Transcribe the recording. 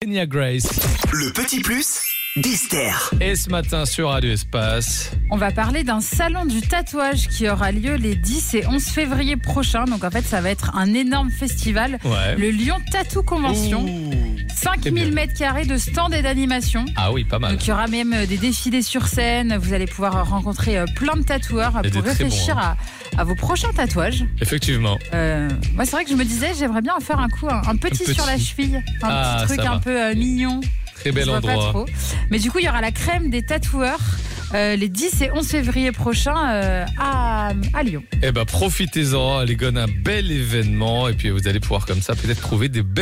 Kenya Grace. Le petit plus d'Esther. Et ce matin sur Radio Espace. On va parler d'un salon du tatouage qui aura lieu les 10 et 11 février prochains. Donc en fait, ça va être un énorme festival. Ouais. Le Lyon Tattoo Convention. Ouh. 5000 mètres carrés de stands et d'animation. Ah oui, pas mal. Donc il y aura même des défilés sur scène. Vous allez pouvoir rencontrer plein de tatoueurs Et pour des très réfléchir bons, à vos prochains tatouages. Effectivement. Moi, c'est vrai que je me disais, j'aimerais bien faire un coup, un petit sur la cheville. Un petit truc ça un va. peu mignon. Très bel Je vois pas endroit. trop. Mais du coup, il y aura la crème des tatoueurs les 10 et 11 février prochains à Lyon. Eh ben profitez-en, les gars, un bel événement. Et puis vous allez pouvoir comme ça peut-être trouver des belles